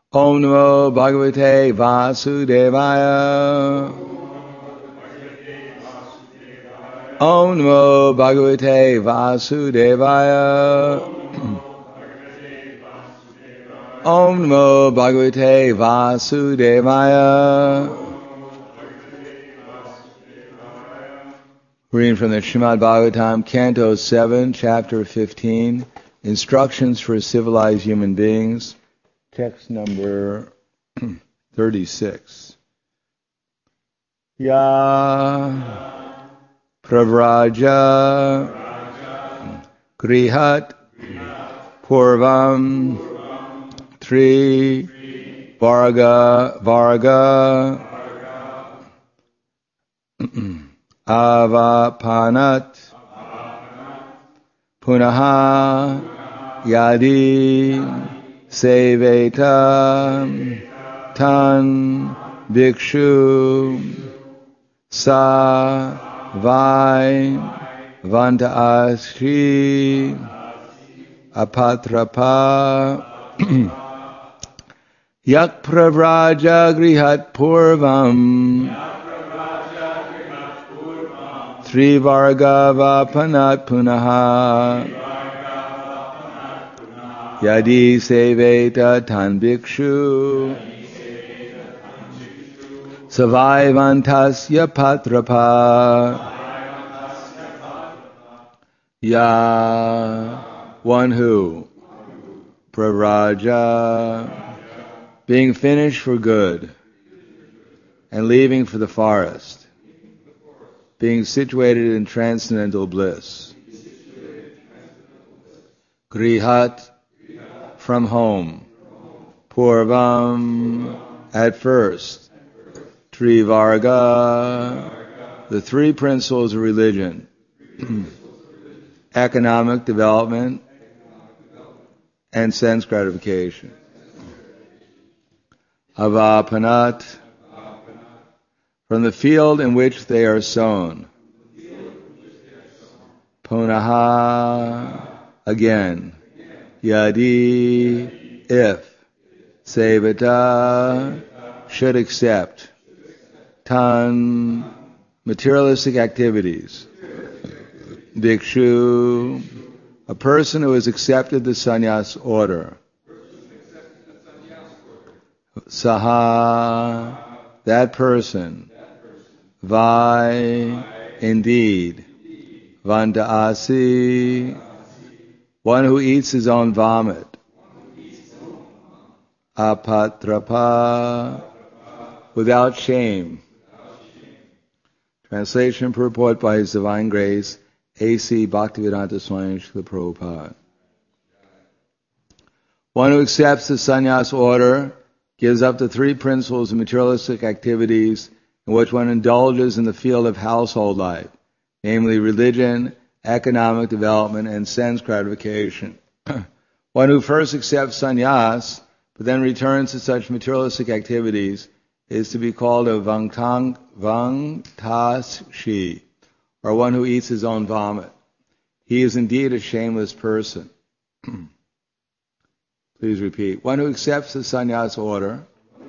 Om Namo Bhagavate Vasudevaya. Om Namo Bhagavate Vasudevaya. Om Namo Bhagavate Vasudevaya. Reading from the Srimad Bhagavatam, Canto 7, Chapter 15, Instructions for Civilized Human Beings, text number 36. Ya Pravraja Grihat Purvam Tri Varga Avapanat Punaha Yadi Seveta Tan Bhikshu Sa Vai Vanta Ashri Apatrapa Yak Pravraja Grihat Purvam Trivargava Panat Punaha Yadi Seveta Tan Bhikshu Savaivantasya Patrapa Ya, one who Pravraja, being finished for good and leaving for the forest, being situated in transcendental bliss. Grihat, from home. Purvam, at first. Trivarga, the three principles of religion. Economic development and sense gratification. Avapanat, from the field in which they are sown. Punaha, again. Yadi, if. Sevata, should accept. Tan, materialistic activities. Bhikshu, a person who has accepted the sannyas order. Saha, that person. Vai, indeed. Vanta asi, one who eats his own vomit. Apatrapa, without shame. Translation purport by His Divine Grace, A.C. Bhaktivedanta Swami Srila Prabhupada. One who accepts the sannyas order gives up the three principles of materialistic activities in which one indulges in the field of household life, namely religion, economic development, and sense gratification. One who first accepts sannyas, but then returns to such materialistic activities, is to be called a vangtashi, or one who eats his own vomit. He is indeed a shameless person. Please repeat. One who accepts the sannyas order,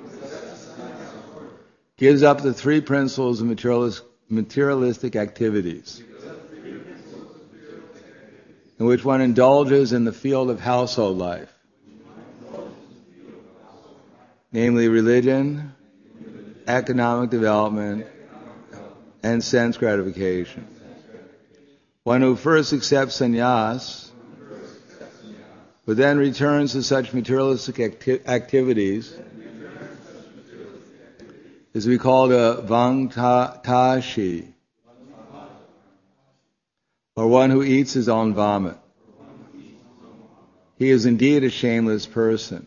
gives up the three principles of materialistic activities, in which one indulges in the field of household life, namely religion, economic development, and sense gratification. One who first accepts sannyas, but then returns to such materialistic activities, is to be called a vangtashi, or one who eats his own vomit. He is indeed a shameless person.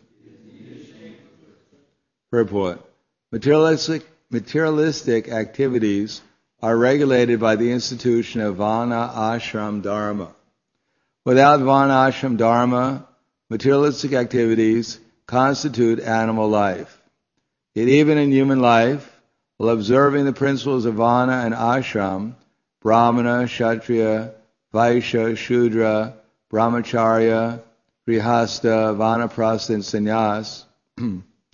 Purport. Materialistic activities are regulated by the institution of Varna Ashram Dharma. Without Varna Ashram Dharma, materialistic activities constitute animal life. Yet even in human life, while observing the principles of Varna and Ashram, Brahmana, Kshatriya, Vaishya, Shudra, Brahmacharya, Grihastha, Vanaprastha, and Sannyas,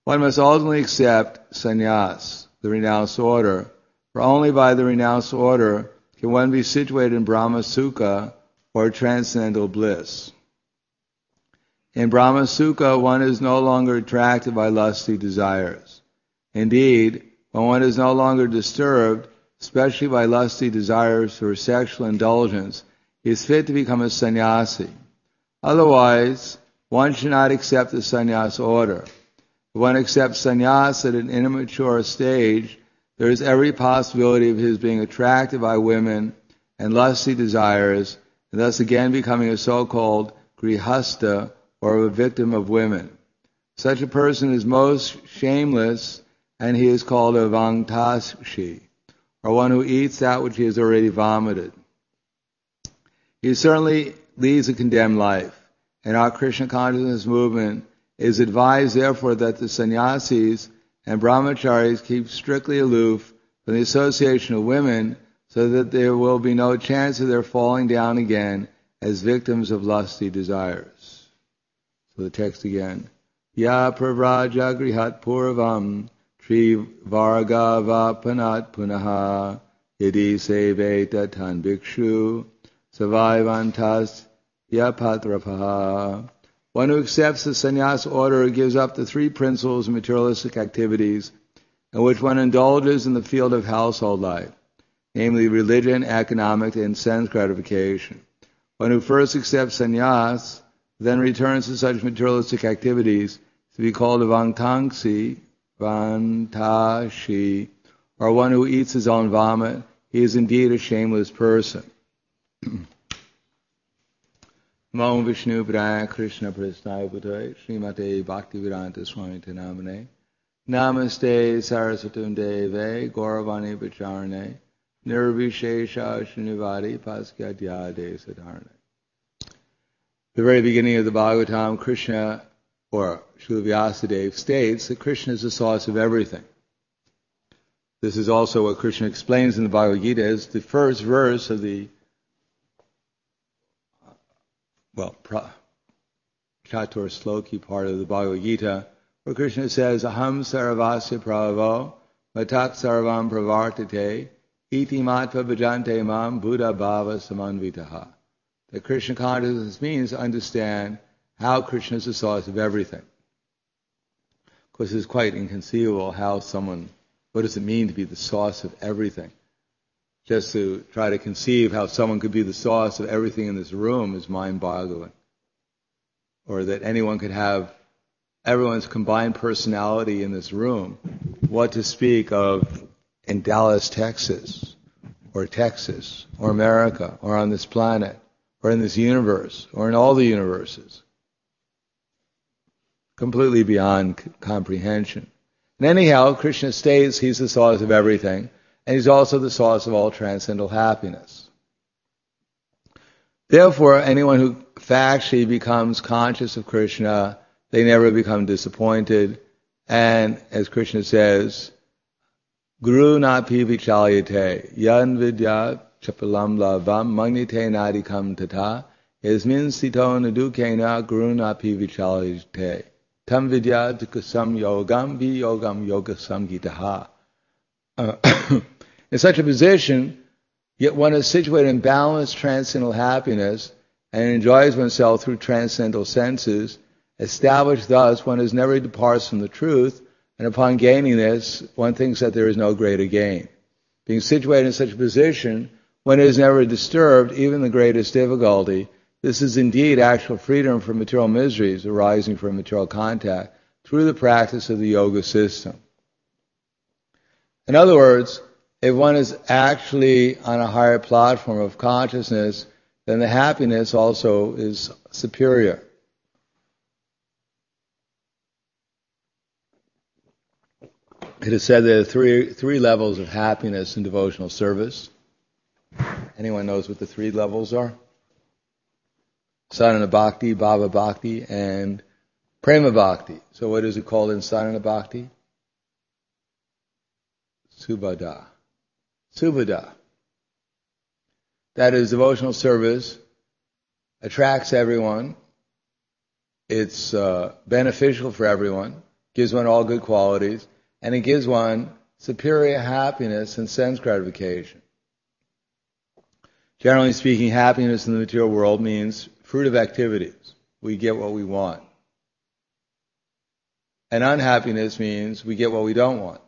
One must ultimately accept sannyas, the renounced order, for only by the renounced order can one be situated in Brahma Sukha, or transcendental bliss. In Brahma Sukha, one is no longer attracted by lusty desires. Indeed, when one is no longer disturbed, especially by lusty desires for sexual indulgence, he is fit to become a sannyasi. Otherwise, one should not accept the sannyas order. If one accepts sannyas at an immature stage, there is every possibility of his being attracted by women and lusty desires, and thus again becoming a so-called grihasta, or a victim of women. Such a person is most shameless, and he is called a vangtashi, or one who eats that which he has already vomited. He certainly leads a condemned life, and our Krishna consciousness movement is advised therefore that the sannyasis and brahmacharis keep strictly aloof from the association of women, so that there will be no chance of their falling down again as victims of lusty desires. So the text again. Ya pravraja grihat purvam tri varga vapanat punaha yadi seveta tan bhikshu savaivantas yapatrapaha. One who accepts the sannyas order gives up the three principles of materialistic activities in which one indulges in the field of household life, namely religion, economic, and sense gratification. One who first accepts sannyas then returns to such materialistic activities to be called a vangtashi, or one who eats his own vomit. He is indeed a shameless person. Namo Vishnu Padaya Krishna Prasnaya Bhutaya Srimate Bhaktivedanta Swami Namane Namaste Saraswatam Deve Gauravani Bacharane Nirvishesha Srinivadi Paskyadyade Sadharane. The very beginning of the Bhagavatam, Krishna, or Srila Vyasadeva, states that Krishna is the source of everything. This is also what Krishna explains in the Bhagavad Gita as the first verse of the Chatur Sloki part of the Bhagavad Gita, where Krishna says, Aham Saravasya Prabhavo Matak Sarvam Pravartate Iti Matva Bhajante Mam Buddha Bhava Samanvitaha. That Krishna consciousness means to understand how Krishna is the source of everything. Of course, it's quite inconceivable what does it mean to be the source of everything? Just to try to conceive how someone could be the source of everything in this room is mind-boggling. Or that anyone could have everyone's combined personality in this room. What to speak of in Dallas, Texas, or America, or on this planet, or in this universe, or in all the universes. Completely beyond comprehension. And anyhow, Krishna states he's the source of everything, and he's also the source of all transcendental happiness. Therefore, anyone who factually becomes conscious of Krishna, they never become disappointed. And as Krishna says, Guru napi vichalyate, yan vidya chapalam lavam magnite nadikam tata, yasmin sito nadukena guru napi vichalyate, tam vidya dukasam yogam viyogam yogasam gitaha. In such a position, yet one is situated in balanced transcendental happiness and enjoys oneself through transcendental senses. Established thus, one is never departs from the truth, and upon gaining this, one thinks that there is no greater gain. Being situated in such a position, one is never disturbed, even the greatest difficulty. This is indeed actual freedom from material miseries arising from material contact through the practice of the yoga system. In other words, if one is actually on a higher platform of consciousness, then the happiness also is superior. It is said there are three levels of happiness in devotional service. Anyone knows what the three levels are? Sadhana Bhakti, Bhava Bhakti, and Prema Bhakti. So what is it called in Sadhana Bhakti? Subhada. That is, devotional service attracts everyone. It's beneficial for everyone, gives one all good qualities, and it gives one superior happiness and sense gratification. Generally speaking, happiness in the material world means fruit of activities. We get what we want. And unhappiness means we get what we don't want.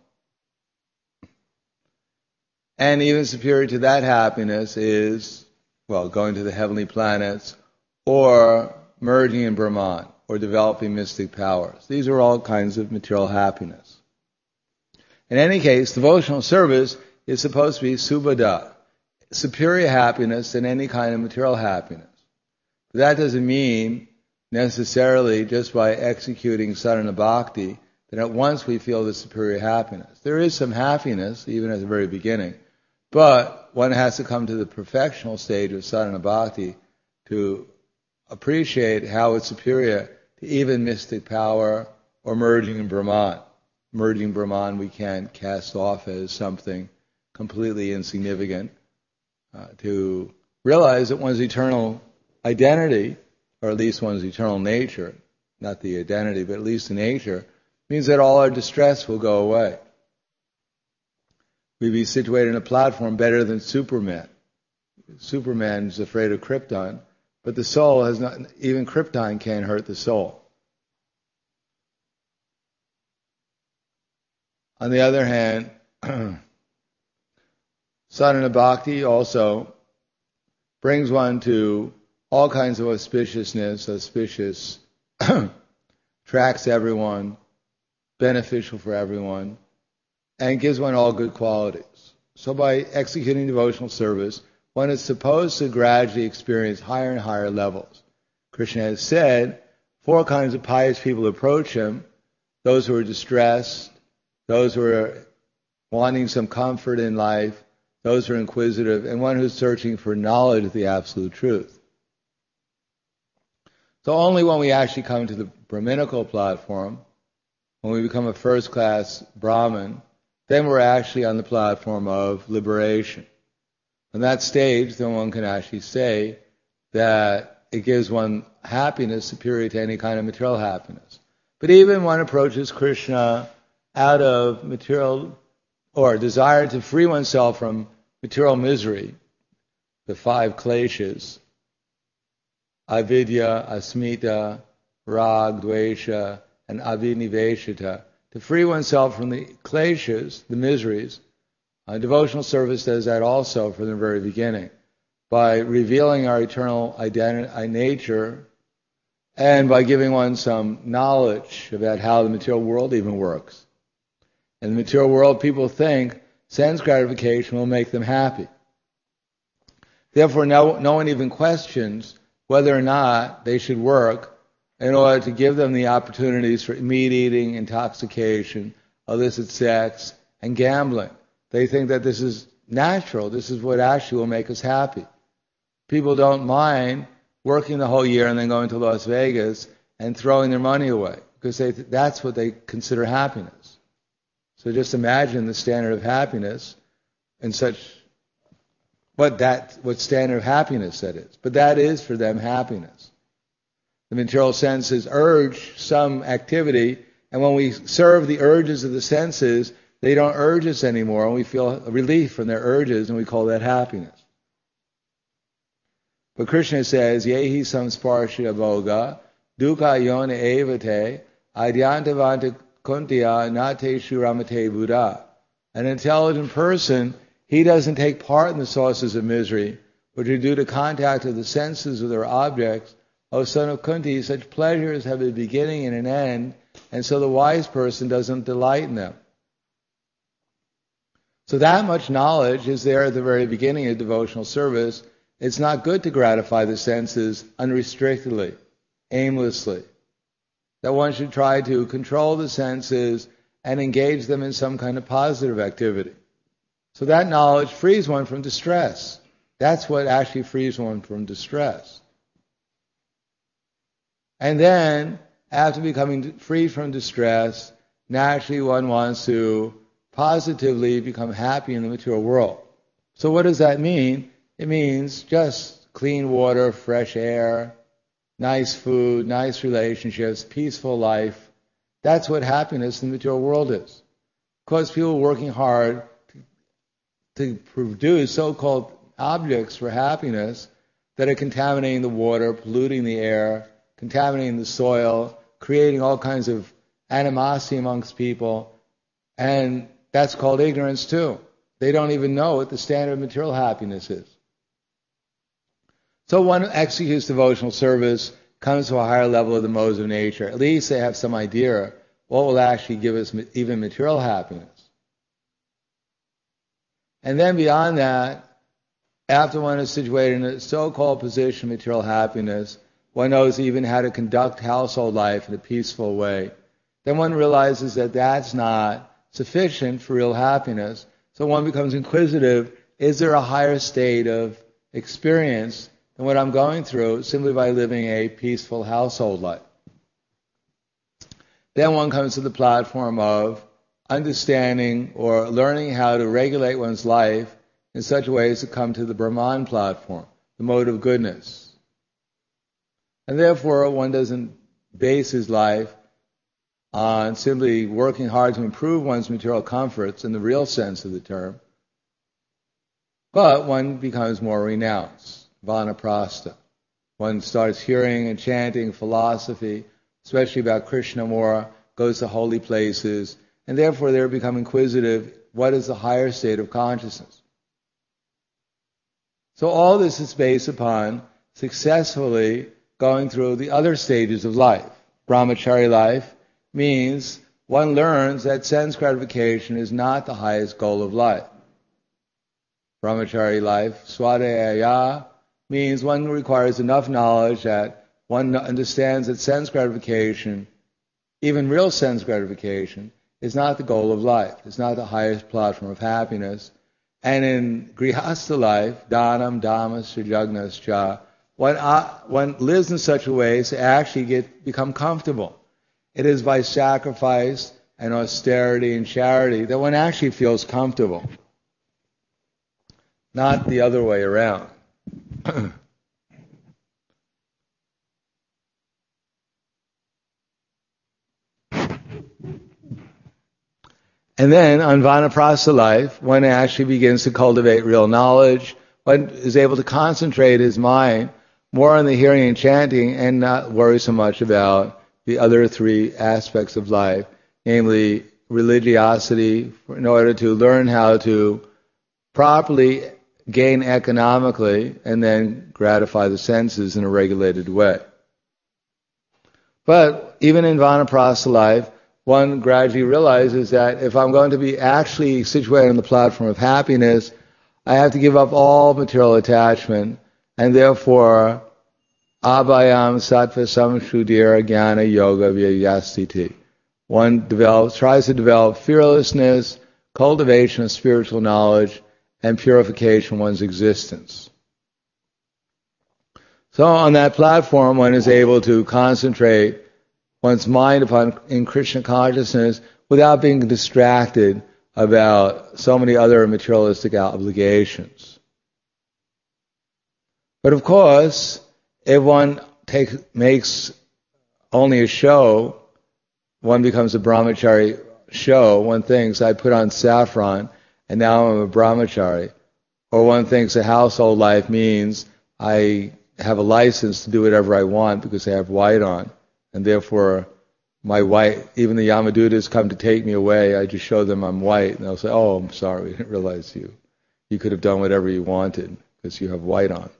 And even superior to that happiness is, going to the heavenly planets or merging in Brahman or developing mystic powers. These are all kinds of material happiness. In any case, devotional service is supposed to be subhada, superior happiness than any kind of material happiness. But that doesn't mean necessarily just by executing sadhana bhakti that at once we feel the superior happiness. There is some happiness, even at the very beginning, but one has to come to the perfectional stage of sadhana bhakti to appreciate how it's superior to even mystic power or merging in Brahman. Merging Brahman we can't cast off as something completely insignificant. To realize that one's eternal identity, or at least one's eternal nature, not the identity, but at least the nature, means that all our distress will go away. We'd be situated in a platform better than Superman. Superman's afraid of Krypton, but the soul has not, even Krypton can't hurt the soul. On the other hand, sadhana bhakti also brings one to all kinds of auspicious, attracts everyone, beneficial for everyone, and gives one all good qualities. So by executing devotional service, one is supposed to gradually experience higher and higher levels. Krishna has said 4 kinds of pious people approach him: those who are distressed, those who are wanting some comfort in life, those who are inquisitive, and one who's searching for knowledge of the absolute truth. So only when we actually come to the Brahminical platform, when we become a first-class Brahmin, then we're actually on the platform of liberation. On that stage, then one can actually say that it gives one happiness superior to any kind of material happiness. But even one approaches Krishna out of material, or desire to free oneself from material misery, the 5 kleshas, avidya, asmita, rag, dvesha, and aviniveshita, to free oneself from the kleshas, the miseries. Devotional service does that also from the very beginning, by revealing our eternal identity, nature, and by giving one some knowledge about how the material world even works. In the material world, people think sense gratification will make them happy. Therefore, no one even questions whether or not they should work in order to give them the opportunities for meat eating, intoxication, illicit sex, and gambling. They think that this is natural. This is what actually will make us happy. People don't mind working the whole year and then going to Las Vegas and throwing their money away, because that's what they consider happiness. So just imagine the standard of happiness and what standard of happiness that is. But that is for them happiness. The material senses urge some activity, and when we serve the urges of the senses, they don't urge us anymore, and we feel relief from their urges, and we call that happiness. But Krishna says, Yehi samsparshya bhoga, dukkha yona evate, adyantavanta kuntya nate shuramate buddha. An intelligent person, he doesn't take part in the sources of misery, which are due to contact of the senses with their objects. O son of Kunti, such pleasures have a beginning and an end, and so the wise person doesn't delight in them. So that much knowledge is there at the very beginning of devotional service. It's not good to gratify the senses unrestrictedly, aimlessly. That one should try to control the senses and engage them in some kind of positive activity. So that knowledge frees one from distress. That's what actually frees one from distress. And then, after becoming free from distress, naturally one wants to positively become happy in the material world. So what does that mean? It means just clean water, fresh air, nice food, nice relationships, peaceful life, That's what happiness in the material world is. Of course, people are working hard to produce so-called objects for happiness that are contaminating the water, polluting the air, contaminating the soil, creating all kinds of animosity amongst people, and that's called ignorance too. They don't even know what the standard of material happiness is. So one executes devotional service, comes to a higher level of the modes of nature. At least they have some idea what will actually give us even material happiness. And then beyond that, after one is situated in a so-called position of material happiness, one knows even how to conduct household life in a peaceful way. Then one realizes that that's not sufficient for real happiness. So one becomes inquisitive, is there a higher state of experience than what I'm going through simply by living a peaceful household life? Then one comes to the platform of understanding or learning how to regulate one's life in such a way as to come to the Brahman platform, the mode of goodness. And therefore, one doesn't base his life on simply working hard to improve one's material comforts in the real sense of the term, but one becomes more renounced, vanaprastha. One starts hearing and chanting philosophy, especially about Krishna more, goes to holy places, and therefore they become inquisitive, what is the higher state of consciousness? So all this is based upon successfully going through the other stages of life. Brahmachari life means one learns that sense gratification is not the highest goal of life. Brahmachari life, swadhyaya, means one requires enough knowledge that one understands that sense gratification, even real sense gratification, is not the goal of life. It's not the highest platform of happiness. And in grihastha life, dhanam, dhammas, sujagnas, one lives in such a way to actually become comfortable. It is by sacrifice and austerity and charity that one actually feels comfortable, not the other way around. And then on vanaprastha life, one actually begins to cultivate real knowledge. One is able to concentrate his mind more on the hearing and chanting and not worry so much about the other three aspects of life, namely religiosity, in order to learn how to properly gain economically and then gratify the senses in a regulated way. But even in vanaprastha life, one gradually realizes that if I'm going to be actually situated on the platform of happiness, I have to give up all material attachment, and therefore, abhayam sattva samshuddhira jnana yoga vyastiti. One tries to develop fearlessness, cultivation of spiritual knowledge, and purification of one's existence. So on that platform, one is able to concentrate one's mind in Krishna consciousness without being distracted about so many other materialistic obligations. But of course, if one makes only a show, one becomes a brahmachari show. One thinks, I put on saffron and now I'm a brahmachari. Or one thinks a household life means I have a license to do whatever I want because I have white on. And therefore, my white, even the Yamadutas come to take me away, I just show them I'm white, and they'll say, oh, I'm sorry, we didn't realize you could have done whatever you wanted because you have white on.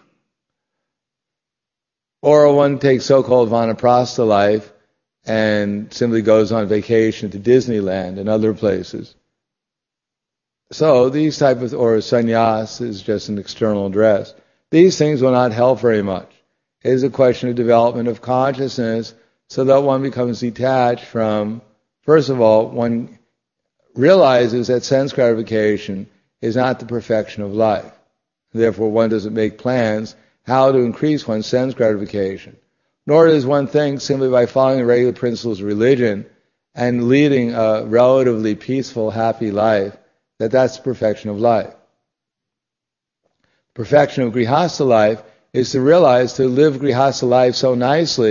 Or one takes so-called vanaprastha life and simply goes on vacation to Disneyland and other places. So these type of, or sannyas is just an external dress. These things will not help very much. It is a question of development of consciousness so that one becomes detached from, first of all, one realizes that sense gratification is not the perfection of life. Therefore, one doesn't make plans how to increase one's sense gratification. Nor does one think simply by following the regular principles of religion and leading a relatively peaceful, happy life, that that's the perfection of life. Perfection of grihastha life is to realize to live grihastha life so nicely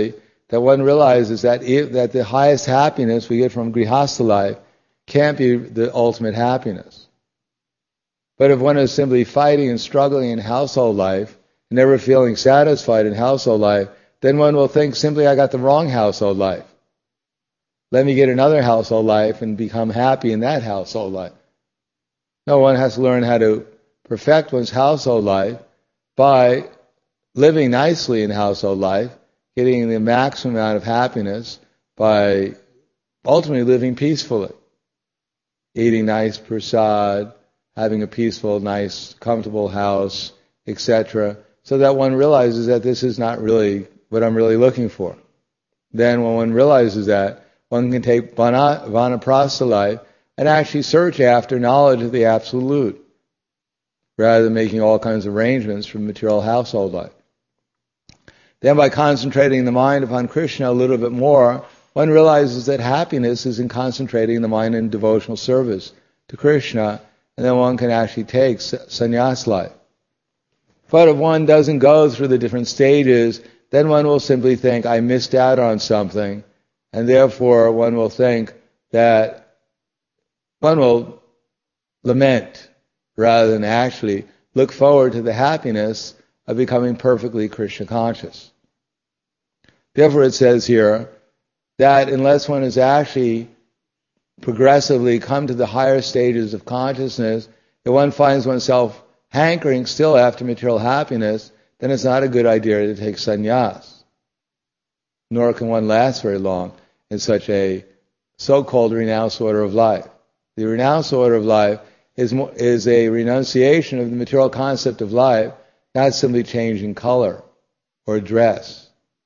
that one realizes that that the highest happiness we get from grihastha life can't be the ultimate happiness. But if one is simply fighting and struggling in household life, never feeling satisfied in household life, then one will think simply, I got the wrong household life. Let me get another household life and become happy in that household life. No, one has to learn how to perfect one's household life by living nicely in household life, getting the maximum amount of happiness by ultimately living peacefully. Eating nice prasad, having a peaceful, nice, comfortable house, etc., so that one realizes that this is not really what I'm really looking for. Then when one realizes that, one can take vanaprastha life and actually search after knowledge of the Absolute, rather than making all kinds of arrangements for material household life. Then by concentrating the mind upon Krishna a little bit more, one realizes that happiness is in concentrating the mind in devotional service to Krishna, and then one can actually take sannyas life. But if one doesn't go through the different stages, then one will simply think, I missed out on something, and therefore one will think that one will lament rather than actually look forward to the happiness of becoming perfectly Krishna conscious. Therefore it says here that unless one has actually progressively come to the higher stages of consciousness, if one finds oneself hankering still after material happiness, then it's not a good idea to take sannyas. Nor can one last very long in such a so-called renounced order of life. The renounced order of life is a renunciation of the material concept of life, not simply changing color or dress.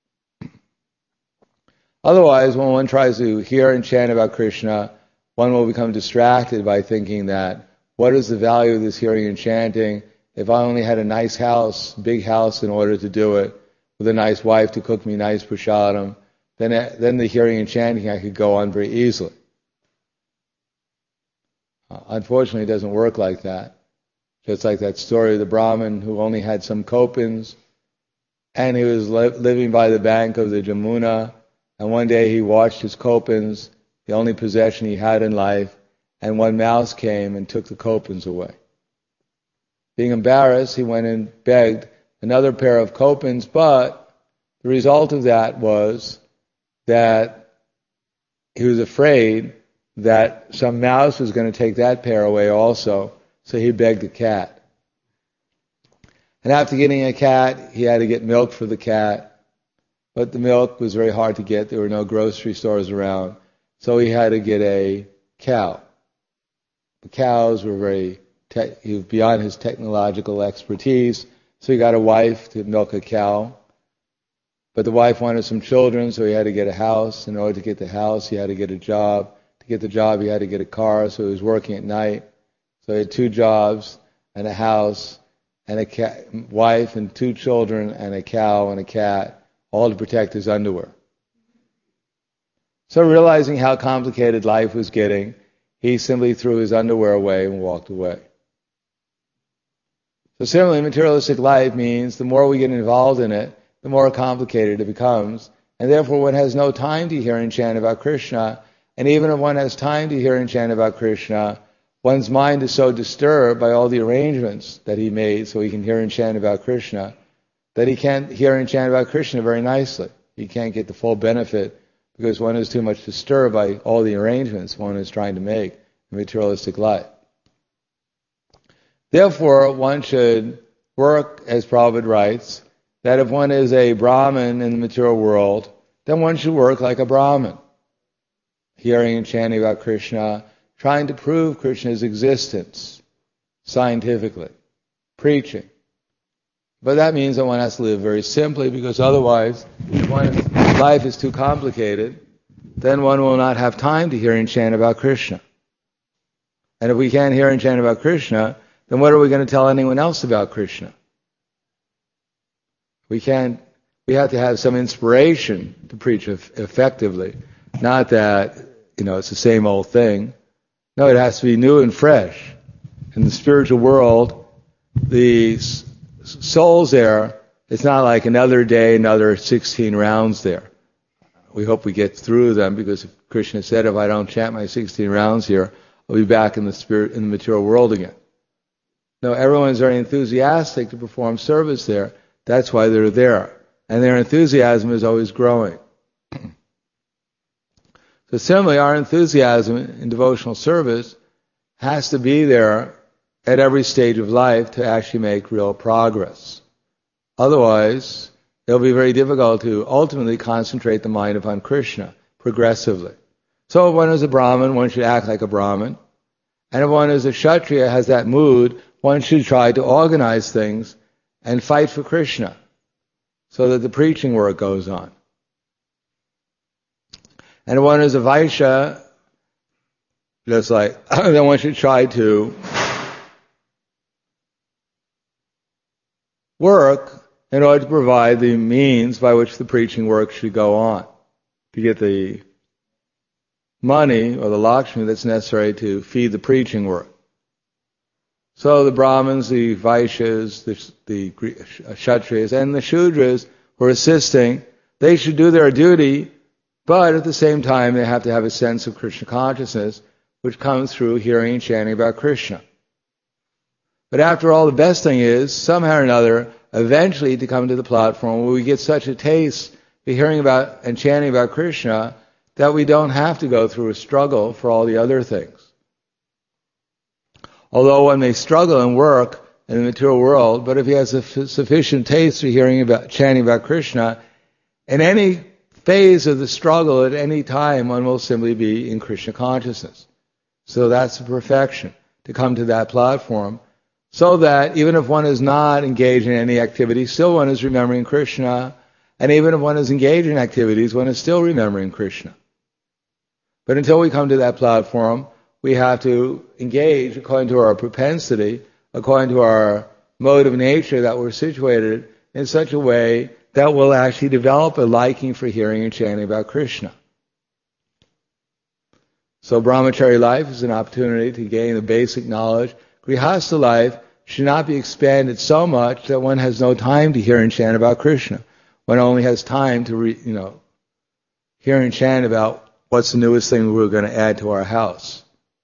Otherwise, when one tries to hear and chant about Krishna, one will become distracted by thinking that, what is the value of this hearing and chanting? If I only had a nice house, big house in order to do it, with a nice wife to cook me nice prasadam, then the hearing and chanting I could go on very easily. Unfortunately, it doesn't work like that. Just like that story of the Brahmin who only had some kopans, and he was living by the bank of the Jamuna, and one day he watched his kopans, the only possession he had in life, and one mouse came and took the kopans away. Being embarrassed, he went and begged another pair of kopans, but the result of that was that he was afraid that some mouse was going to take that pair away also, so he begged a cat. And after getting a cat, he had to get milk for the cat, but the milk was very hard to get. There were no grocery stores around, so he had to get a cow. The cows were he was beyond his technological expertise, so he got a wife to milk a cow. But the wife wanted some children, so he had to get a house. In order to get the house, he had to get a job. To get the job, he had to get a car, so he was working at night. So he had 2 jobs, and a house, and a wife, and 2 children, and a cow, and a cat, all to protect his underwear. So realizing how complicated life was getting, he simply threw his underwear away and walked away. So similarly, materialistic life means the more we get involved in it, the more complicated it becomes, and therefore one has no time to hear and chant about Krishna. And even if one has time to hear and chant about Krishna, one's mind is so disturbed by all the arrangements that he made so he can hear and chant about Krishna, that he can't hear and chant about Krishna very nicely. He can't get the full benefit because one is too much disturbed by all the arrangements one is trying to make in materialistic life. Therefore, one should work, as Prabhupada writes, that if one is a Brahmin in the material world, then one should work like a Brahmin, hearing and chanting about Krishna, trying to prove Krishna's existence scientifically, preaching. But that means that one has to live very simply, because otherwise, if one's life is too complicated, then one will not have time to hear and chant about Krishna. And if we can't hear and chant about Krishna, then what are we going to tell anyone else about Krishna? We have to have some inspiration to preach effectively. Not that, it's the same old thing. No, it has to be new and fresh. In the spiritual world, the souls there, it's not like another day, another 16 rounds there. we hope we get through them, because Krishna said, if I don't chant my 16 rounds here, I'll be back in the material world again. No, everyone's very enthusiastic to perform service there. That's why they're there. And their enthusiasm is always growing. So similarly, our enthusiasm in devotional service has to be there at every stage of life to actually make real progress. Otherwise, it'll be very difficult to ultimately concentrate the mind upon Krishna progressively. So if one is a Brahmin, one should act like a Brahmin. And if one is a Kshatriya, has that mood, one should try to organize things and fight for Krishna so that the preaching work goes on. And if one is a Vaishya, just like, then one should try to work in order to provide the means by which the preaching work should go on, to get the money or the Lakshmi that's necessary to feed the preaching work. So the Brahmins, the Vaishyas, the Kshatriyas, and the Shudras who are assisting, they should do their duty, but at the same time they have to have a sense of Krishna consciousness, which comes through hearing and chanting about Krishna. But after all, the best thing is, somehow or another, eventually to come to the platform where we get such a taste for hearing about and chanting about Krishna that we don't have to go through a struggle for all the other things. Although one may struggle and work in the material world, but if he has a sufficient taste for hearing about, chanting about Krishna, in any phase of the struggle at any time, one will simply be in Krishna consciousness. So that's the perfection, to come to that platform, so that even if one is not engaged in any activity, still one is remembering Krishna, and even if one is engaged in activities, one is still remembering Krishna. But until we come to that platform, we have to engage according to our propensity, according to our mode of nature that we're situated in such a way that will actually develop a liking for hearing and chanting about Krishna. So brahmachari life is an opportunity to gain the basic knowledge. Grihastha life should not be expanded so much that one has no time to hear and chant about Krishna. One only has time to hear and chant about what's the newest thing we're going to add to our house.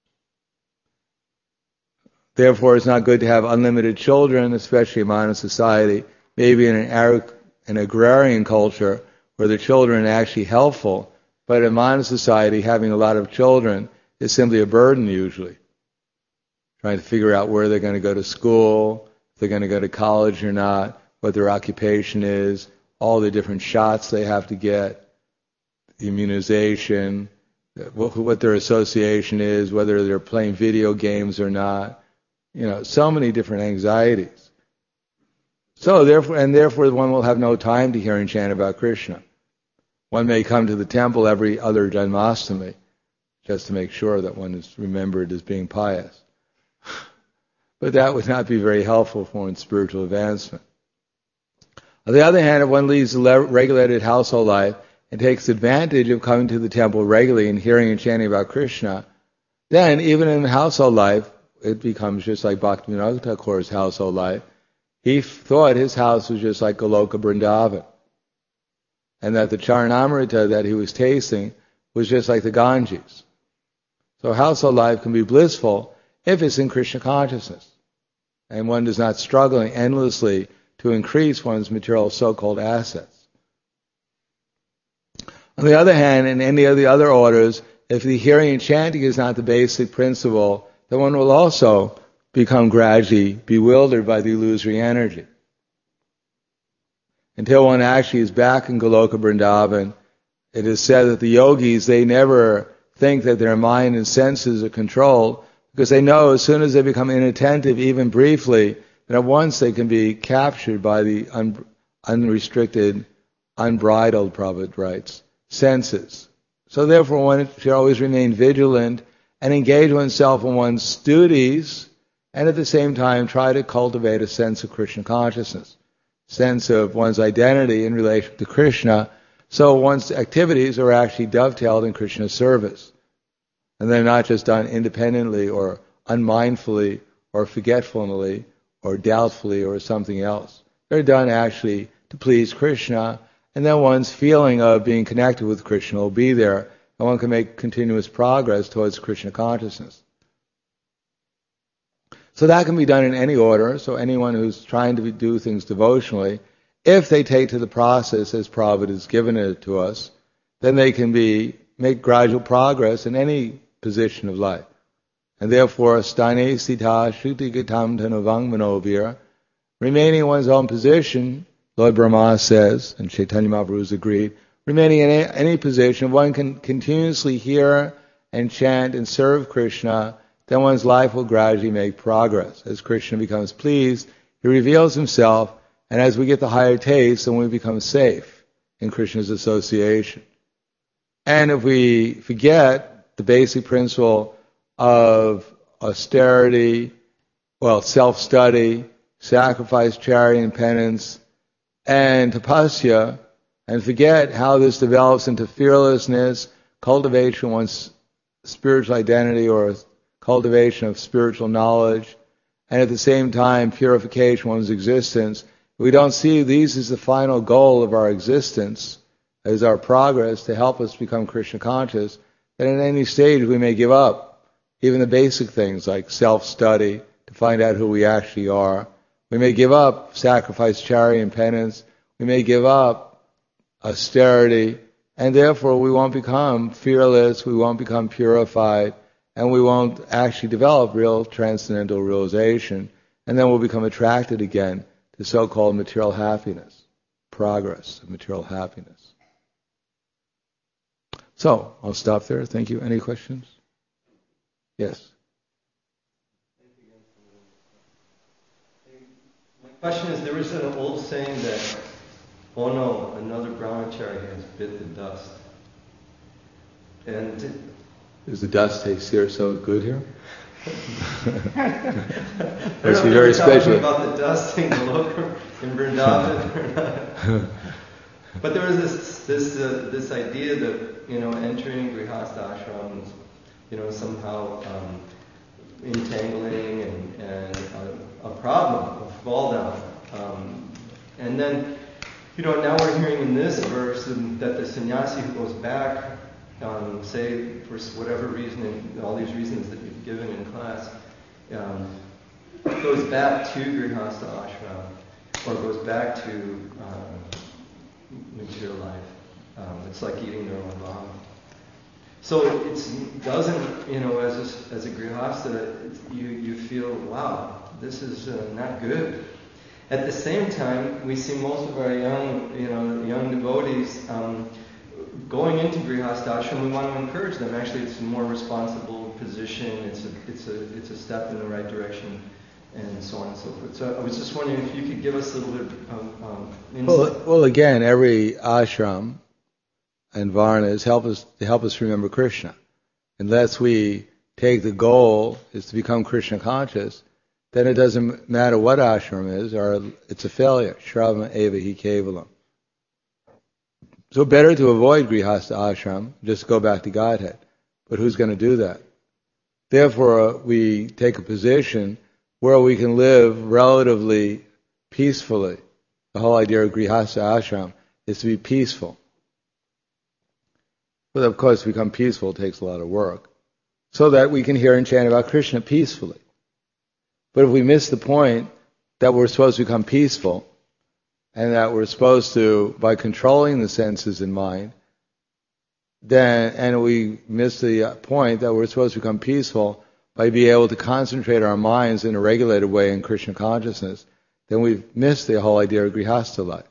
Therefore, it's not good to have unlimited children, especially in modern society. Maybe in an agrarian culture where the children are actually helpful, but in modern society, having a lot of children is simply a burden usually. Trying to figure out where they're going to go to school, if they're going to go to college or not, what their occupation is, all the different shots they have to get, the immunization, what their association is, whether they're playing video games or not. So many different anxieties. So therefore one will have no time to hear and chant about Krishna. One may come to the temple every other Janmashtami just to make sure that one is remembered as being pious. But that would not be very helpful for one's spiritual advancement. On the other hand, if one leads a regulated household life and takes advantage of coming to the temple regularly and hearing and chanting about Krishna, then even in household life, it becomes just like Bhaktivinoda Thakur's household life. He thought his house was just like Goloka Vrindavan, and that the Charanamrita that he was tasting was just like the Ganges. So household life can be blissful if it's in Krishna consciousness, and one is not struggling endlessly to increase one's material so-called assets. On the other hand, in any of the other orders, if the hearing and chanting is not the basic principle, then one will also become gradually bewildered by the illusory energy. Until one actually is back in Goloka Vrindavan, it is said that the yogis, they never think that their mind and senses are controlled, because they know as soon as they become inattentive, even briefly, then at once they can be captured by the unrestricted, unbridled, Prabhupada writes, senses. So therefore one should always remain vigilant and engage oneself in one's duties, and at the same time try to cultivate a sense of Krishna consciousness, sense of one's identity in relation to Krishna, so one's activities are actually dovetailed in Krishna's service. And they're not just done independently or unmindfully or forgetfully or doubtfully or something else. They're done actually to please Krishna, and then one's feeling of being connected with Krishna will be there, and one can make continuous progress towards Krishna consciousness. So that can be done in any order. So anyone who's trying to do things devotionally, if they take to the process as Prabhupada has given it to us, then they can make gradual progress in any position of life. And therefore, stane sita shruti gatam tanuvang manovir, remaining in one's own position, Lord Brahma says, and Chaitanya Mahaprabhu has agreed, remaining in any position, one can continuously hear and chant and serve Krishna, then one's life will gradually make progress. As Krishna becomes pleased, He reveals Himself, and as we get the higher taste, then we become safe in Krishna's association. And if we forget the basic principle of austerity, self-study, sacrifice, charity, and penance, and tapasya, and forget how this develops into fearlessness, cultivation of one's spiritual identity or cultivation of spiritual knowledge, and at the same time purification of one's existence. We don't see these as the final goal of our existence, as our progress to help us become Krishna conscious, that at any stage we may give up even the basic things like self-study to find out who we actually are. We may give up sacrifice, charity, and penance. We may give up austerity, and therefore we won't become fearless, we won't become purified, and we won't actually develop real transcendental realization, and then we'll become attracted again to so-called material happiness, progress of material happiness. So, I'll stop there. Thank you. Any questions? Yes. My question is, there was an old saying that, oh no, another brahmachari has bit the dust. And does the dust taste here so good here? That's very special. About the dust in Goloka, in Vrindavan. But there was this idea that, entering Grihastha ashrams, somehow entangling and a problem, a fall down. And then, now we're hearing in this verse that the sannyasi who goes back, say for whatever reason, and all these reasons that you've given in class, goes back to Grihastha ashram, or goes back to material life. It's like eating their own vomit. So it doesn't, as a Grihastha, you feel, wow, this is not good. At the same time, we see most of our young devotees going into Grihastha ashram. We want to encourage them. Actually, it's a more responsible position. It's a step in the right direction, and so on and so forth. So I was just wondering if you could give us a little bit of insight. Well, again, every ashram and varnas help us remember Krishna. Unless we take the goal is to become Krishna conscious, then it doesn't matter what ashram is, or it's a failure. Shravana eva hi kevalam. So better to avoid Grihastha ashram, just go back to Godhead. But who's going to do that? Therefore, we take a position where we can live relatively peacefully. The whole idea of Grihastha ashram is to be peaceful. But of course, to become peaceful takes a lot of work. So that we can hear and chant about Krishna peacefully. But if we miss the point that we're supposed to become peaceful, and that we're supposed to, by controlling the senses and mind, and we miss the point that we're supposed to become peaceful by being able to concentrate our minds in a regulated way in Krishna consciousness, then we've missed the whole idea of Grihastha life.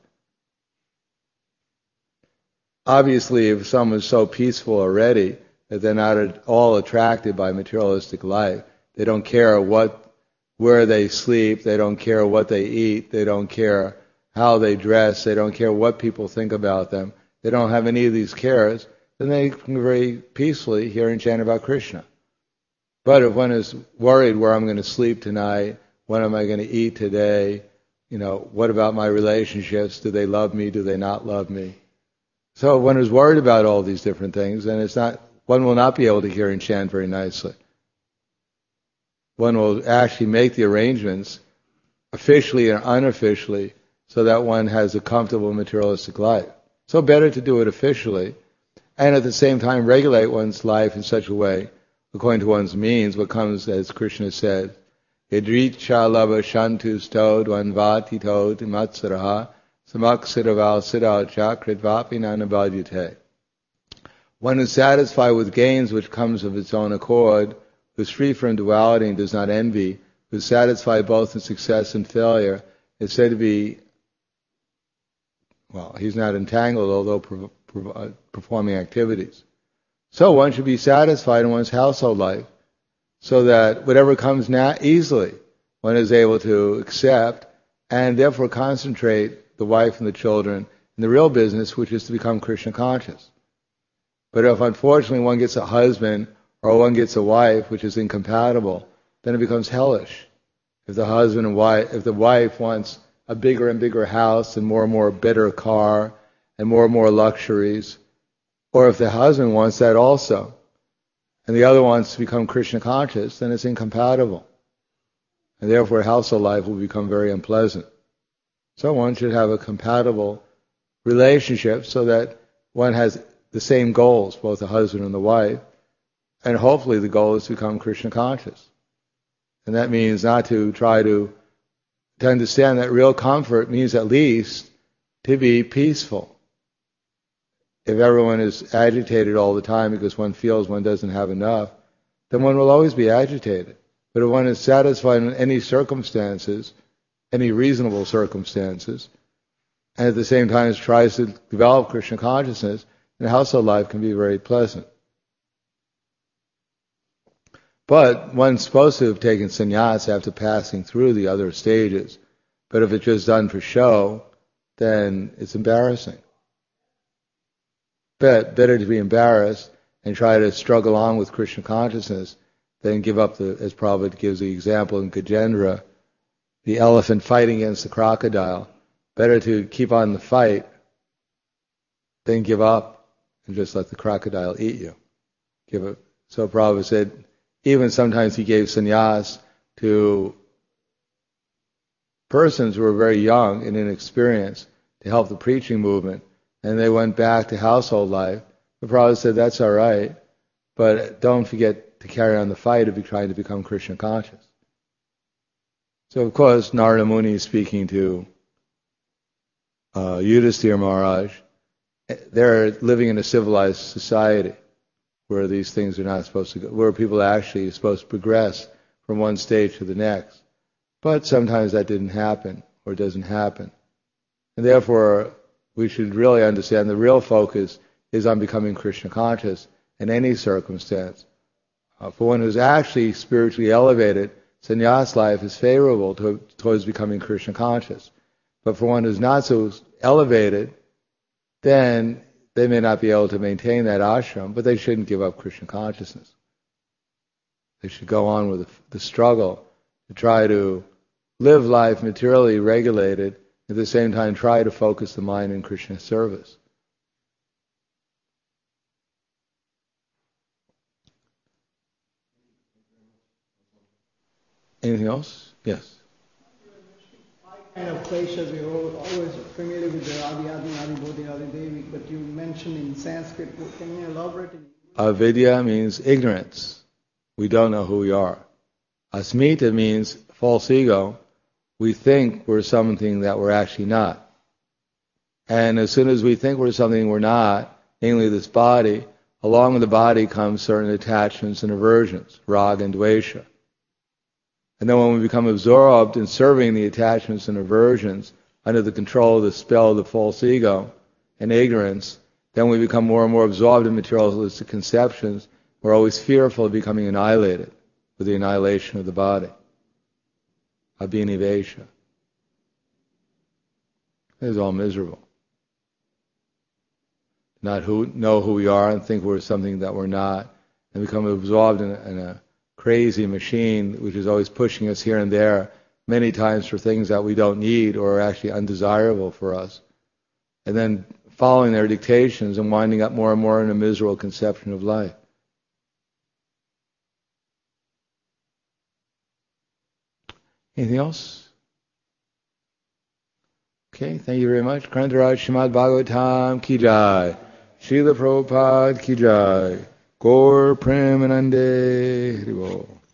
Obviously, if someone's so peaceful already that they're not at all attracted by materialistic life, they don't care where they sleep, they don't care what they eat, they don't care how they dress, they don't care what people think about them, they don't have any of these cares, then they can very peacefully hear and chant about Krishna. But if one is worried where I'm going to sleep tonight, what am I going to eat today, what about my relationships, do they love me, do they not love me? So if one is worried about all these different things, then one will not be able to hear and chant very nicely. One will actually make the arrangements officially and unofficially so that one has a comfortable materialistic life. So better to do it officially, and at the same time regulate one's life in such a way, according to one's means, what comes, as Krishna said, Yadricha lava shantu stod vanvati tod imatsaraha samaksiraval siddha chakritvapi nanabhadyate. One who is satisfied with gains which comes of its own accord, who is free from duality and does not envy, who is satisfied both in success and failure, is said to be, well, he's not entangled, although performing activities. So one should be satisfied in one's household life, so that whatever comes easily, one is able to accept, and therefore concentrate the wife and the children in the real business, which is to become Krishna conscious. But if unfortunately one gets a husband, or one gets a wife which is incompatible, then it becomes hellish. If the wife wants a bigger and bigger house and more better car and more luxuries, or if the husband wants that also, and the other wants to become Krishna conscious, then it's incompatible. And therefore household life will become very unpleasant. So one should have a compatible relationship so that one has the same goals, both the husband and the wife, and hopefully the goal is to become Krishna conscious. And that means not to try to understand that real comfort means at least to be peaceful. If everyone is agitated all the time because one feels one doesn't have enough, then one will always be agitated. But if one is satisfied in any circumstances, any reasonable circumstances, and at the same time tries to develop Krishna consciousness, then household life can be very pleasant. But one's supposed to have taken sannyas after passing through the other stages. But if it's just done for show, then it's embarrassing. Better to be embarrassed and try to struggle on with Krishna consciousness than give up, as Prabhupada gives the example in Gajendra, the elephant fighting against the crocodile. Better to keep on the fight than give up and just let the crocodile eat you. So Prabhupada said, even sometimes he gave sannyas to persons who were very young and inexperienced to help the preaching movement, and they went back to household life. The Prabhupada said, that's all right, but don't forget to carry on the fight of trying to become Krishna conscious. So of course, Narada Muni is speaking to Yudhisthira Maharaj. They're living in a civilized society where these things are not supposed to go, where people are actually supposed to progress from one stage to the next. But sometimes that didn't happen, or doesn't happen. And therefore, we should really understand the real focus is on becoming Krishna conscious in any circumstance. For one who's actually spiritually elevated, sannyas life is favorable towards becoming Krishna conscious. But for one who's not so elevated, then they may not be able to maintain that ashram, but they shouldn't give up Krishna consciousness. They should go on with the struggle to try to live life materially regulated, at the same time try to focus the mind in Krishna's service. Anything else? Yes. Kind of kleshas, we're always familiar with the Adi Adi, Adi Bodhi, Adi Devi, but you mentioned in Sanskrit, can you elaborate? Avidya means ignorance. We don't know who we are. Asmita means false ego. We think we're something that we're actually not. And as soon as we think we're something we're not, namely this body, along with the body comes certain attachments and aversions, raga and dvesha. And then when we become absorbed in serving the attachments and aversions under the control of the spell of the false ego and ignorance, then we become more and more absorbed in materialistic conceptions. We're always fearful of becoming annihilated with the annihilation of the body. Abhinivesha. It is all miserable. Know who we are and think we're something that we're not, and become absorbed in a crazy machine which is always pushing us here and there, many times for things that we don't need or are actually undesirable for us. And then following their dictations and winding up more and more in a miserable conception of life. Anything else? Okay. Okay, thank you very much. Grantaraj Srimad Bhagavatam Ki Jai. Srila Prabhupada Ki Jai. Gaur Premanande Haribo.